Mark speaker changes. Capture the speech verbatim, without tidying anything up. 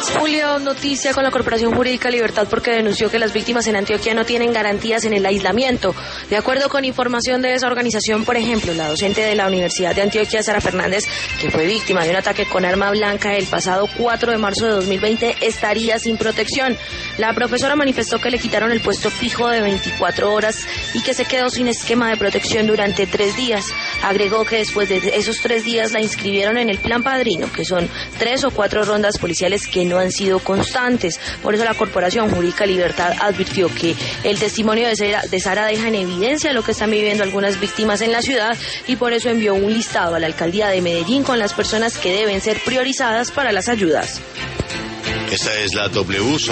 Speaker 1: Julio, noticia con la Corporación Jurídica Libertad porque denunció que las víctimas en Antioquia no tienen garantías en el aislamiento. De acuerdo con información de esa organización, por ejemplo, la docente de la Universidad de Antioquia, Sara Fernández, que fue víctima de un ataque con arma blanca el pasado cuatro de marzo de dos mil veinte, estaría sin protección. La profesora manifestó que le quitaron el puesto fijo de veinticuatro horas y que se quedó sin esquema de protección durante tres días. Agregó que después de esos tres días la inscribieron en el Plan Padrino, que son tres o cuatro rondas policiales que no han sido constantes. Por eso la Corporación Jurídica Libertad advirtió que el testimonio de Sara, de Sara deja en evidencia lo que están viviendo algunas víctimas en la ciudad y por eso envió un listado a la Alcaldía de Medellín con las personas que deben ser priorizadas para las ayudas.
Speaker 2: Esta es la W.